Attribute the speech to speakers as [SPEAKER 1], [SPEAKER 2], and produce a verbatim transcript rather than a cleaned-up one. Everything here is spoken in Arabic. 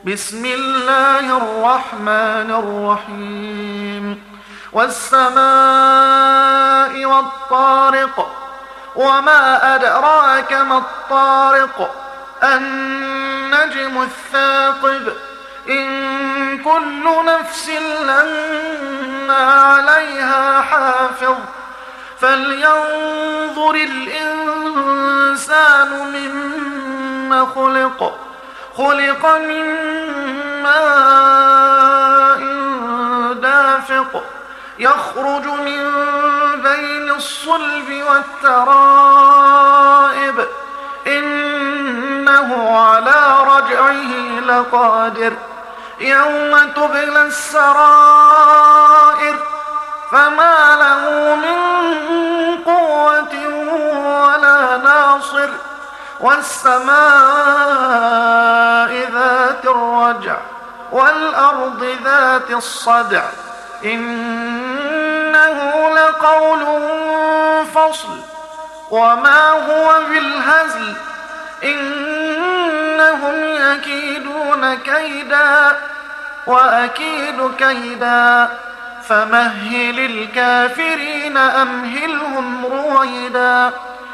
[SPEAKER 1] بسم الله الرحمن الرحيم والسماء والطارق وما أدراك ما الطارق النجم الثاقب إن كل نفس لما عليها حافظ فلينظر الإنسان مما خلق خلق من ماء دافق يخرج من بين الصلب والترائب إنه على رجعه لقادر يوم تبلى السرائر فما له من قوة ولا ناصر والسماء ذات الرجع والأرض ذات الصدع إنه لقول فصل وما هو بالهزل إنهم يكيدون كيدا وأكيد كيدا فمهل الكافرين أمهلهم رويدا.